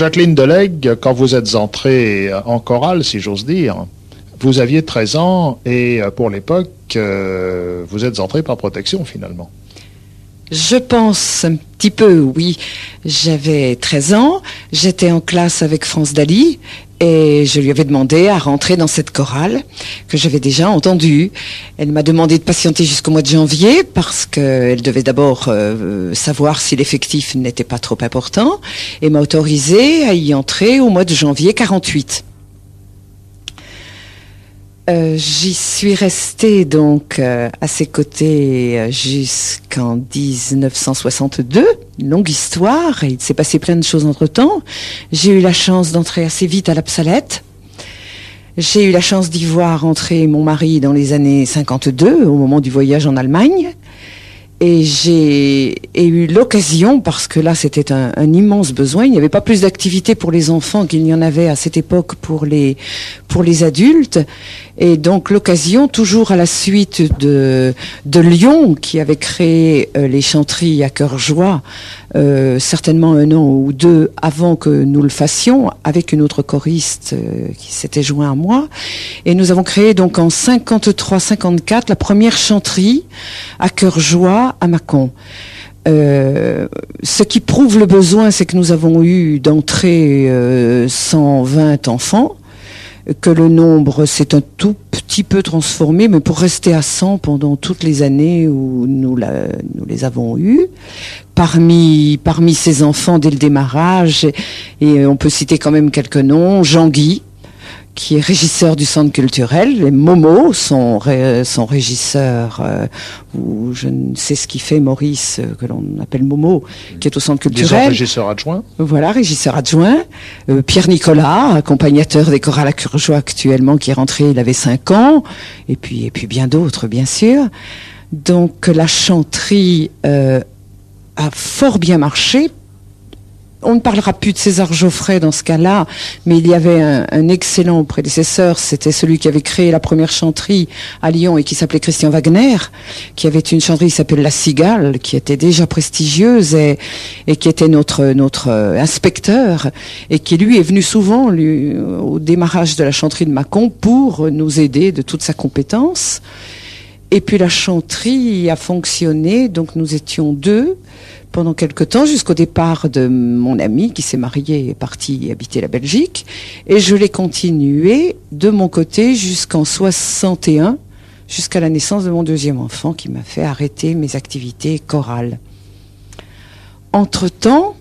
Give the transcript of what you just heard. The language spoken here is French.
Jacqueline Delegue, quand vous êtes entrée en chorale, si j'ose dire, vous aviez 13 ans et pour l'époque, vous êtes entrée par protection finalement. Je pense un petit peu, oui. J'avais 13 ans, j'étais en classe avec France Daly et je lui avais demandé à rentrer dans cette chorale que j'avais déjà entendue. Elle m'a demandé de patienter jusqu'au mois de janvier parce qu'elle devait d'abord savoir si l'effectif n'était pas trop important et m'a autorisé à y entrer au mois de janvier 48. J'y suis restée donc à ses côtés jusqu'en 1962, une longue histoire, et il s'est passé plein de choses entre-temps. J'ai eu la chance d'entrer assez vite à l'Absalette. J'ai eu la chance d'y voir entrer mon mari dans les années 52, au moment du voyage en Allemagne. Et j'ai eu l'occasion, parce que là c'était un immense besoin, il n'y avait pas plus d'activités pour les enfants qu'il n'y en avait à cette époque pour les adultes. Et donc l'occasion, toujours à la suite de Lyon, qui avait créé les chanteries à cœur joie, certainement un an ou deux avant que nous le fassions, avec une autre choriste qui s'était joint à moi. Et nous avons créé donc en 53-54 la première chanterie à cœur joie à Mâcon. Ce qui prouve le besoin, c'est que nous avons eu d'entrée 120 enfants, que le nombre s'est un tout petit peu transformé, mais pour rester à 100 pendant toutes les années où nous les avons eus. Parmi ces enfants dès le démarrage, et on peut citer quand même quelques noms, Jean-Guy, qui est régisseur du centre culturel, et Momo, son régisseur, ou je ne sais ce qu'il fait, Maurice, que l'on appelle Momo, qui est au centre culturel. Disons régisseur adjoint. Voilà, régisseur adjoint. Pierre Nicolas, accompagnateur des chorales à cœur joie actuellement, qui est rentré, il avait 5 ans, et puis bien d'autres, bien sûr. Donc la chanterie a fort bien marché. On ne parlera plus de César Geoffrey dans ce cas-là, mais il y avait un excellent prédécesseur, c'était celui qui avait créé la première chanterie à Lyon et qui s'appelait Christian Wagner, qui avait une chanterie qui s'appelle La Cigale, qui était déjà prestigieuse et qui était notre inspecteur, et qui lui est venu souvent au démarrage de la chanterie de Mâcon pour nous aider de toute sa compétence. Et puis la chanterie a fonctionné, donc nous étions 2 pendant quelque temps, jusqu'au départ de mon ami qui s'est marié et est parti habiter la Belgique. Et je l'ai continué de mon côté jusqu'en 61, jusqu'à la naissance de mon 2e enfant, qui m'a fait arrêter mes activités chorales. Entre-temps,